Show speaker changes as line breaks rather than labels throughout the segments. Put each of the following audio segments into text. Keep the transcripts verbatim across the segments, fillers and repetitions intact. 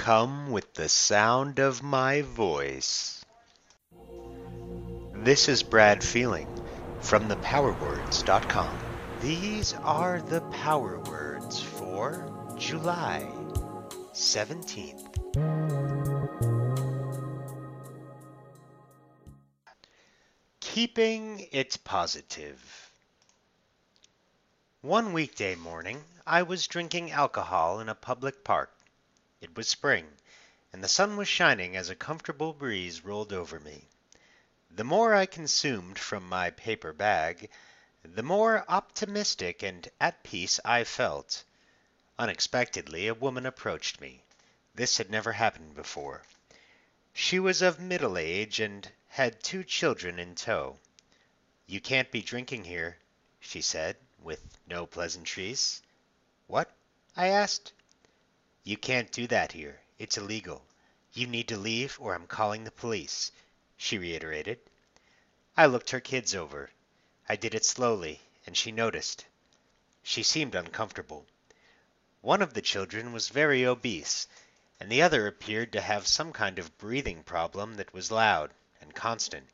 come with the sound of my voice. This is Brad Feeling from the power words dot com. These are the power words for July seventeenth. Keeping it positive. One weekday morning, I was drinking alcohol in a public park. It was spring, and the sun was shining as a comfortable breeze rolled over me. The more I consumed from my paper bag, the more optimistic and at peace I felt. Unexpectedly, a woman approached me. This had never happened before. She was of middle age and had two children in tow. "You can't be drinking here," she said, with no pleasantries. "What?" I asked. "You can't do that here. It's illegal. You need to leave or I'm calling the police," she reiterated. I looked her kids over. I did it slowly, and she noticed. She seemed uncomfortable. One of the children was very obese, and the other appeared to have some kind of breathing problem that was loud and constant.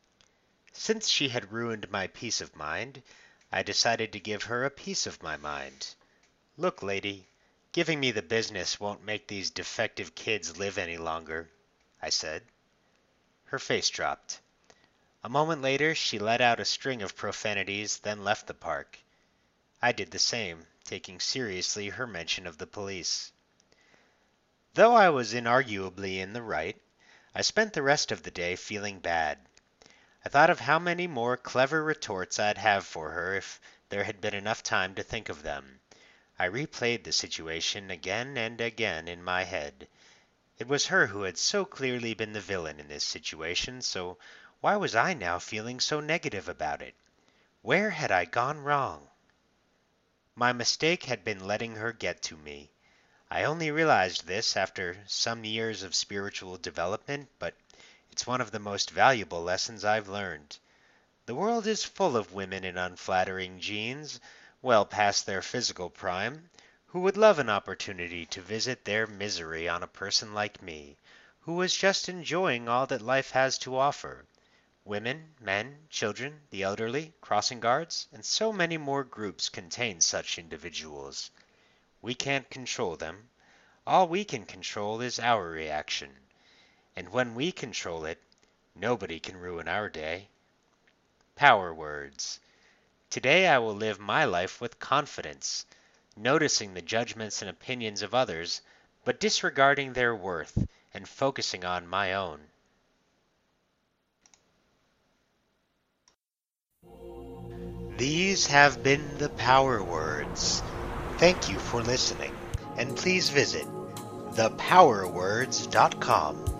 Since she had ruined my peace of mind, I decided to give her a piece of my mind. "Look, lady, giving me the business won't make these defective kids live any longer," I said. Her face dropped. A moment later, she let out a string of profanities, then left the park. I did the same, taking seriously her mention of the police. Though I was inarguably in the right, I spent the rest of the day feeling bad. I thought of how many more clever retorts I'd have for her if there had been enough time to think of them. I replayed the situation again and again in my head. It was her who had so clearly been the villain in this situation, so why was I now feeling so negative about it? Where had I gone wrong? My mistake had been letting her get to me. I only realized this after some years of spiritual development, but it's one of the most valuable lessons I've learned. The world is full of women in unflattering jeans, well past their physical prime, who would love an opportunity to visit their misery on a person like me, who was just enjoying all that life has to offer. Women, men, children, the elderly, crossing guards, and so many more groups contain such individuals. We can't control them. All we can control is our reaction. And when we control it, nobody can ruin our day. Power words. Today I will live my life with confidence, noticing the judgments and opinions of others, but disregarding their worth and focusing on my own. These have been the Power Words. Thank you for listening, and please visit the power words dot com.